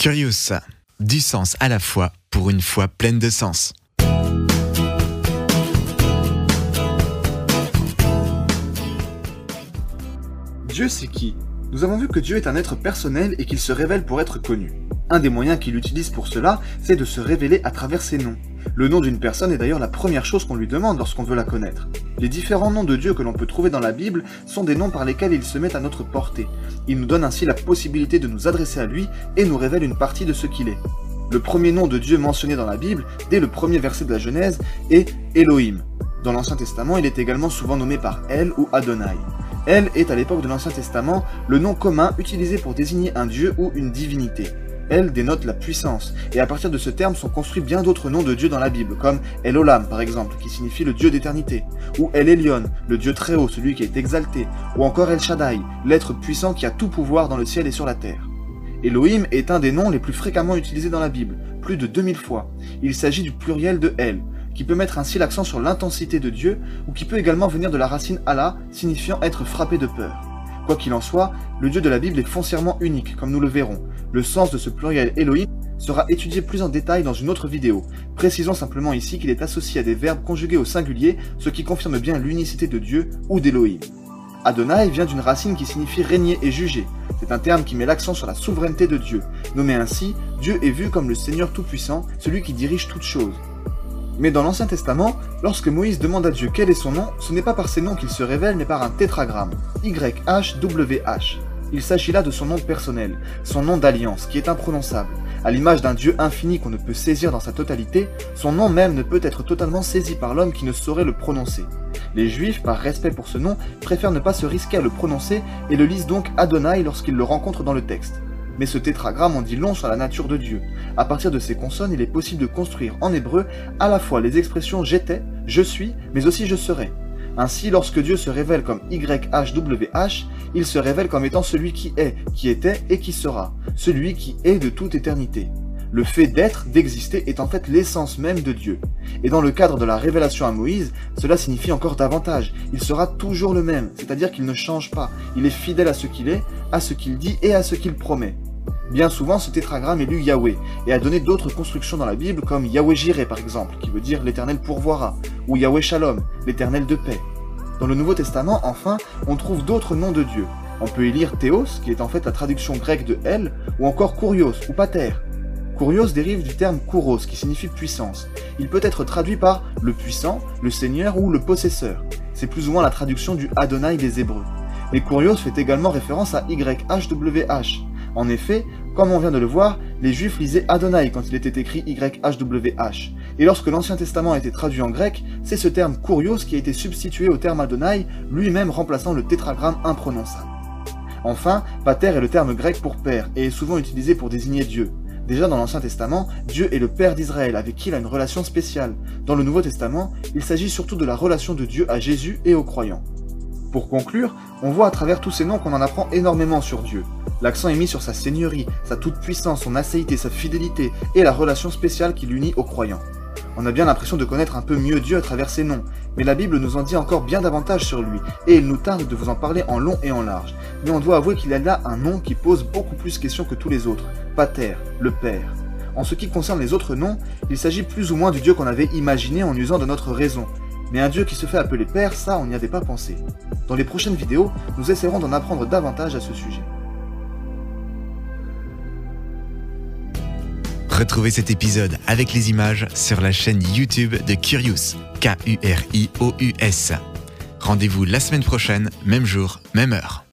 Curious, du sens à la fois pour une foi pleine de sens. Dieu, c'est qui ? Nous avons vu que Dieu est un être personnel et qu'il se révèle pour être connu. Un des moyens qu'il utilise pour cela, c'est de se révéler à travers ses noms. Le nom d'une personne est d'ailleurs la première chose qu'on lui demande lorsqu'on veut la connaître. Les différents noms de Dieu que l'on peut trouver dans la Bible sont des noms par lesquels il se met à notre portée. Il nous donne ainsi la possibilité de nous adresser à lui et nous révèle une partie de ce qu'il est. Le premier nom de Dieu mentionné dans la Bible, dès le premier verset de la Genèse, est Elohim. Dans l'Ancien Testament, il est également souvent nommé par El ou Adonai. El est à l'époque de l'Ancien Testament le nom commun utilisé pour désigner un dieu ou une divinité. El dénote la puissance, et à partir de ce terme sont construits bien d'autres noms de Dieu dans la Bible, comme El Olam par exemple, qui signifie le Dieu d'éternité, ou El Elyon, le Dieu très haut, celui qui est exalté, ou encore El Shaddai, l'être puissant qui a tout pouvoir dans le ciel et sur la terre. Elohim est un des noms les plus fréquemment utilisés dans la Bible, plus de 2000 fois. Il s'agit du pluriel de El, qui peut mettre ainsi l'accent sur l'intensité de Dieu, ou qui peut également venir de la racine Allah, signifiant être frappé de peur. Quoi qu'il en soit, le Dieu de la Bible est foncièrement unique, comme nous le verrons. Le sens de ce pluriel Elohim sera étudié plus en détail dans une autre vidéo. Précisons simplement ici qu'il est associé à des verbes conjugués au singulier, ce qui confirme bien l'unicité de Dieu ou d'Elohim. Adonai vient d'une racine qui signifie régner et juger. C'est un terme qui met l'accent sur la souveraineté de Dieu. Nommé ainsi, Dieu est vu comme le Seigneur Tout-Puissant, celui qui dirige toutes choses. Mais dans l'Ancien Testament, lorsque Moïse demande à Dieu quel est son nom, ce n'est pas par ses noms qu'il se révèle, mais par un tétragramme, YHWH. Il s'agit là de son nom personnel, son nom d'alliance, qui est imprononçable. À l'image d'un Dieu infini qu'on ne peut saisir dans sa totalité, son nom même ne peut être totalement saisi par l'homme qui ne saurait le prononcer. Les Juifs, par respect pour ce nom, préfèrent ne pas se risquer à le prononcer et le lisent donc Adonai lorsqu'ils le rencontrent dans le texte. Mais ce tétragramme en dit long sur la nature de Dieu. À partir de ces consonnes, il est possible de construire en hébreu à la fois les expressions j'étais, je suis, mais aussi je serai. Ainsi, lorsque Dieu se révèle comme YHWH, il se révèle comme étant celui qui est, qui était et qui sera, celui qui est de toute éternité. Le fait d'être, d'exister, est en fait l'essence même de Dieu. Et dans le cadre de la révélation à Moïse, cela signifie encore davantage. Il sera toujours le même, c'est-à-dire qu'il ne change pas. Il est fidèle à ce qu'il est, à ce qu'il dit et à ce qu'il promet. Bien souvent, ce tétragramme est lu Yahweh, et a donné d'autres constructions dans la Bible, comme Yahweh Jireh par exemple, qui veut dire l'Éternel pourvoira, ou Yahweh Shalom, l'Éternel de paix. Dans le Nouveau Testament, enfin, on trouve d'autres noms de Dieu. On peut y lire Théos, qui est en fait la traduction grecque de El, ou encore Kurios, ou Pater. Kurios dérive du terme Kouros, qui signifie puissance. Il peut être traduit par le puissant, le seigneur ou le possesseur. C'est plus ou moins la traduction du Adonai des Hébreux. Mais Kurios fait également référence à YHWH. En effet, comme on vient de le voir, les Juifs lisaient Adonai quand il était écrit YHWH. Et lorsque l'Ancien Testament a été traduit en grec, c'est ce terme Kurios qui a été substitué au terme Adonai, lui-même remplaçant le tétragramme imprononçable. Enfin, Pater est le terme grec pour père et est souvent utilisé pour désigner Dieu. Déjà dans l'Ancien Testament, Dieu est le Père d'Israël avec qui il a une relation spéciale. Dans le Nouveau Testament, il s'agit surtout de la relation de Dieu à Jésus et aux croyants. Pour conclure, on voit à travers tous ces noms qu'on en apprend énormément sur Dieu. L'accent est mis sur sa seigneurie, sa toute-puissance, son acéité, sa fidélité et la relation spéciale qui l'unit aux croyants. On a bien l'impression de connaître un peu mieux Dieu à travers ses noms, mais la Bible nous en dit encore bien davantage sur lui, et il nous tarde de vous en parler en long et en large. Mais on doit avouer qu'il y a là un nom qui pose beaucoup plus questions que tous les autres, Pater, le Père. En ce qui concerne les autres noms, il s'agit plus ou moins du Dieu qu'on avait imaginé en usant de notre raison. Mais un Dieu qui se fait appeler Père, ça on n'y avait pas pensé. Dans les prochaines vidéos, nous essaierons d'en apprendre davantage à ce sujet. Retrouvez cet épisode avec les images sur la chaîne YouTube de Curious, K-U-R-I-O-U-S. Rendez-vous la semaine prochaine, même jour, même heure.